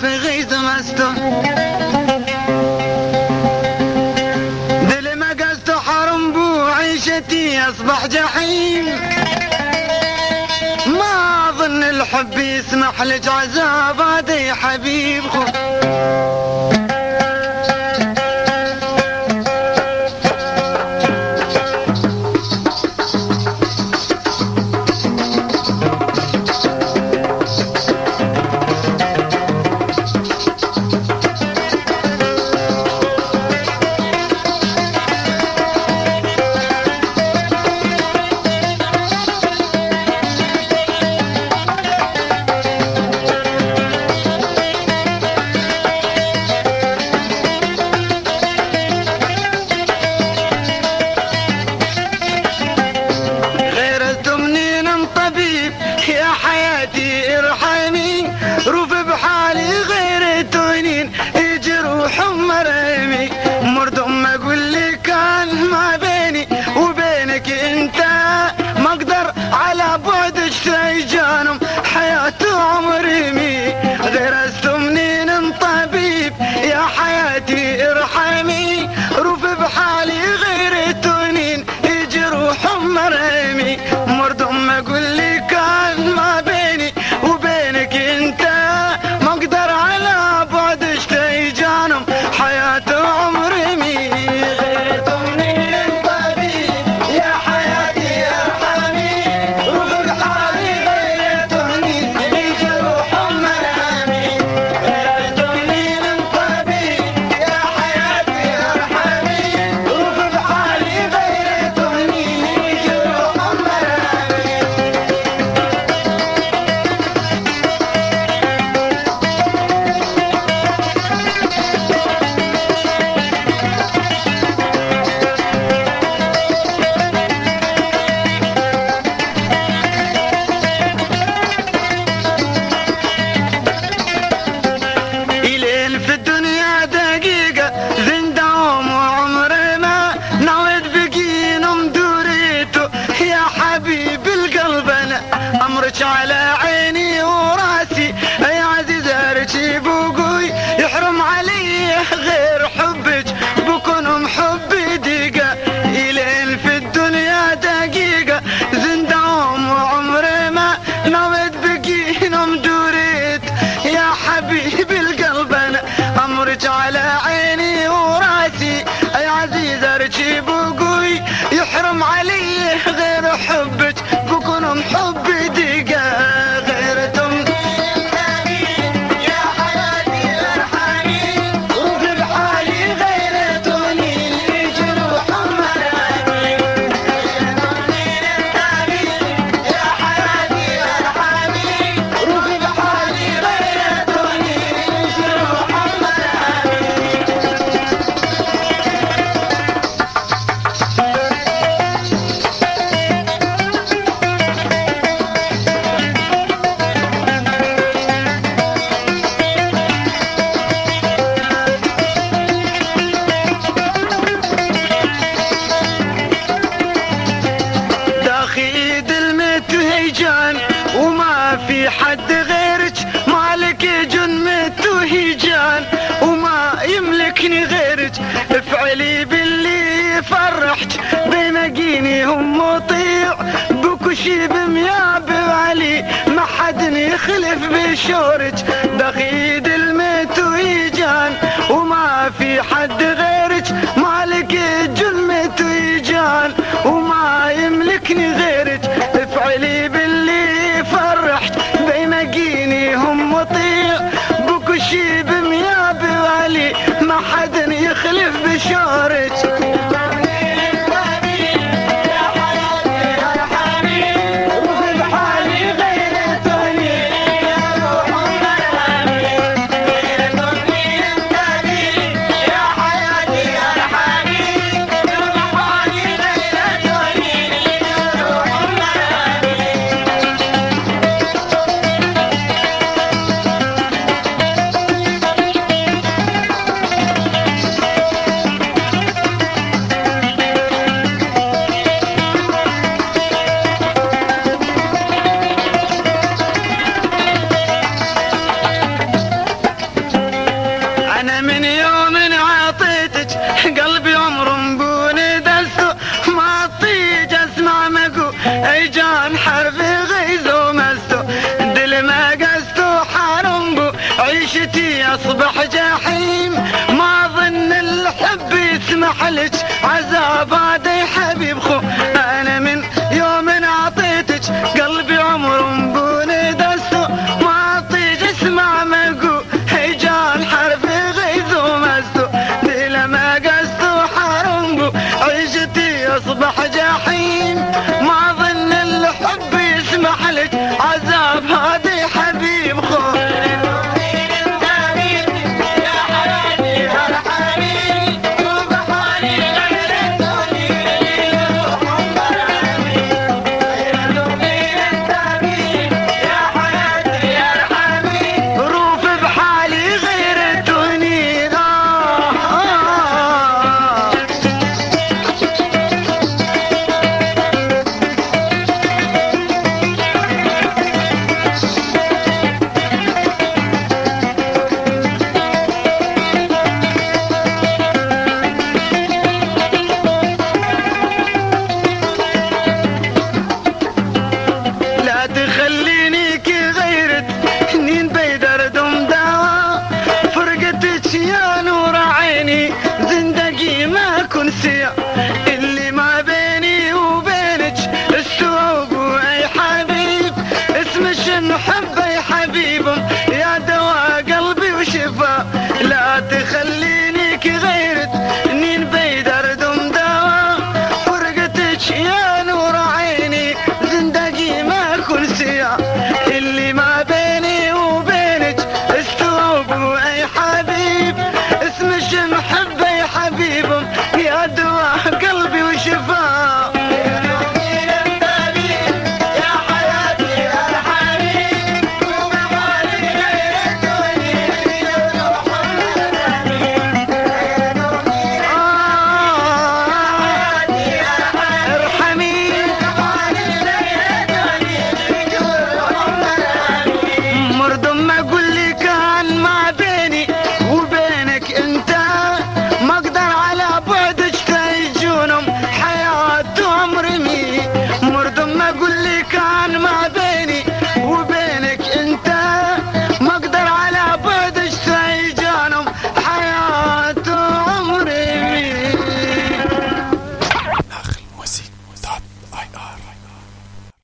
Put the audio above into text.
في غيث مستون دل ما قصت حرم بو عيشتي أصبح جحيم ما أظن الحب يسمح لك عذاب هذا يا حبيب يا حياتي ارحمي روف بحالي غير تونين يجروح مرمي مردم اقول لك كان ما بيني وبينك انت ما اقدر على بعدك تيجانم حياتي عمري غير استمنين طبيب يا حياتي ارحمي روف بحالي غير تونين يجروح مرمي مردم اقول لك ما بيني وبينك انت ما اقدر على بعدك تيجانم حياة عمري غير تمنين طبيب يا حياتي ارحمي روح حالي غير تمنين يجروح مرامي غير تمنين طبيب يا حياتي ارحمي روح حالي غير تمنين يجروح مرامي في الدنيا دقيقة ذن دوم وعمري ما نويت بقينم دوريتو يا حبيب القلب انا امرك على عيني وراسي يا عزيز ارجي بوقوي يحرم علي غير حبك بكون حبي دقيقة الين في الدنيا دقيقة ذن دوم وعمري ما نويت بقينم دوريت يا حبيب القلب انا امرك على عيني وراسي يا عزيز ارجي بوقوي يحرم علي غير حبك بكون حبي دقيقة غير تم يا حياتي ارحمي روح بحالي غير تونين يجروح مرامي غير تونين يا حياتي ارحمي روح بحالي غير تونين يجروح مرامي داخيد المت هيجان وما في حد غيرك مالك جن مت وهيجان وما يملكني غيرك افعلي باللي يفرحك بمجيني هم مطيع بكشي بمياب علي ما حد يخلف بشورك داخيد المت وهيجان وما في حد غيرك مالك جن مت وهيجان وما يملكني غيرك افعلي باللي يفرحك بيمجيني هم مطيع بكشي بمياب علي ما حد يخلف بشورك يا حياتي عيشتي اصبح جحيم، ما ظن الحب يسمح لك عذاب هذا يا حبيب خو. انا من يوم اعطيتك قلبي عمر بون دستو، ما اطيق اسمع مقو هيجان حرف غيظ ومستو، دي لما قستو حرمبو عيشتي اصبح جحيم، ما ظن الحب يسمح لك عذاب هذا يا حبيب خو. يا نور عيني زندقي ما كن سيا، اللي ما بيني وبينك السوق. اي حبيب اسمش نحبه يا حبيب،